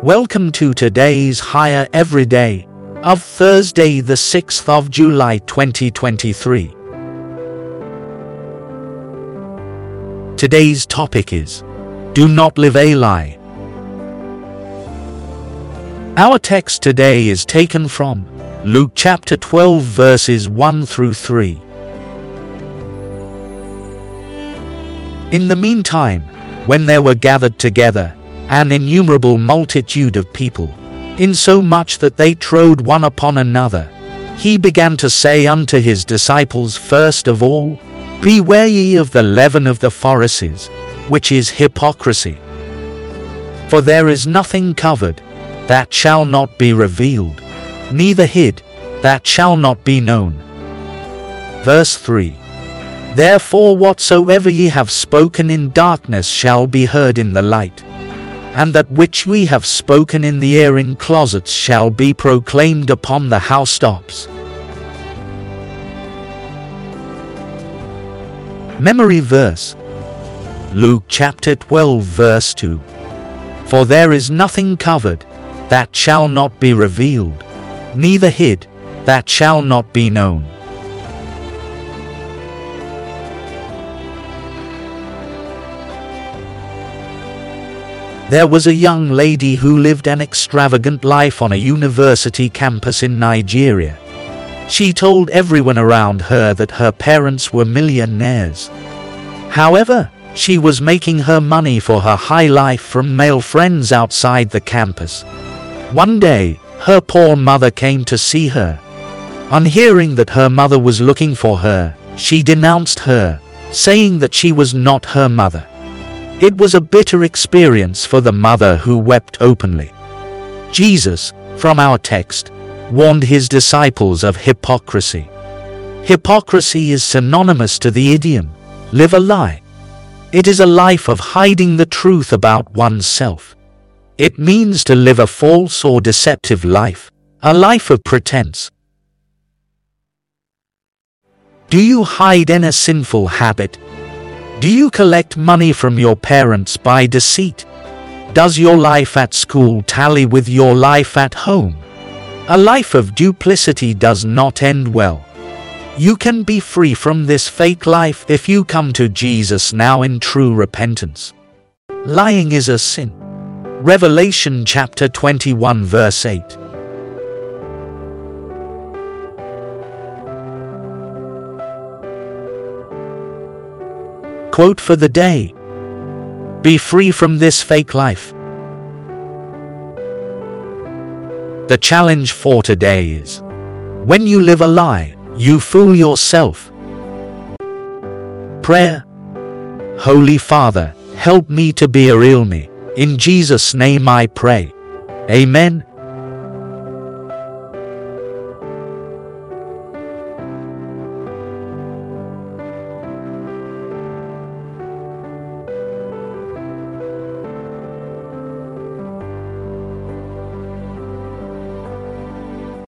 Welcome to today's Higher Everyday of Thursday the 6th of July 2023. Today's topic is, Do not live a lie. Our text today is taken from Luke chapter 12 verses 1 through 3. In the meantime, when there were gathered together an innumerable multitude of people, insomuch that they trode one upon another, he began to say unto his disciples first of all, Beware ye of the leaven of the Pharisees, which is hypocrisy. For there is nothing covered, that shall not be revealed, neither hid, that shall not be known. Verse 3. Therefore whatsoever ye have spoken in darkness shall be heard in the light, and that which we have spoken in the ear in closets shall be proclaimed upon the housetops. Memory verse. Luke chapter 12 verse 2. For there is nothing covered, that shall not be revealed, neither hid, that shall not be known. There was a young lady who lived an extravagant life on a university campus in Nigeria. She told everyone around her that her parents were millionaires. However, she was making her money for her high life from male friends outside the campus. One day, her poor mother came to see her. On hearing that her mother was looking for her, she denounced her, saying that she was not her mother. It was a bitter experience for the mother, who wept openly. Jesus, from our text, warned his disciples of hypocrisy. Hypocrisy is synonymous to the idiom, live a lie. It is a life of hiding the truth about oneself. It means to live a false or deceptive life, a life of pretense. Do you hide in a sinful habit? Do you collect money from your parents by deceit? Does your life at school tally with your life at home? A life of duplicity does not end well. You can be free from this fake life if you come to Jesus now in true repentance. Lying is a sin. Revelation chapter 21 verse 8. Quote for the day. Be free from this fake life. The challenge for today is, when you live a lie, you fool yourself. Prayer. Holy Father, help me to be a real me. In Jesus' name I pray. Amen.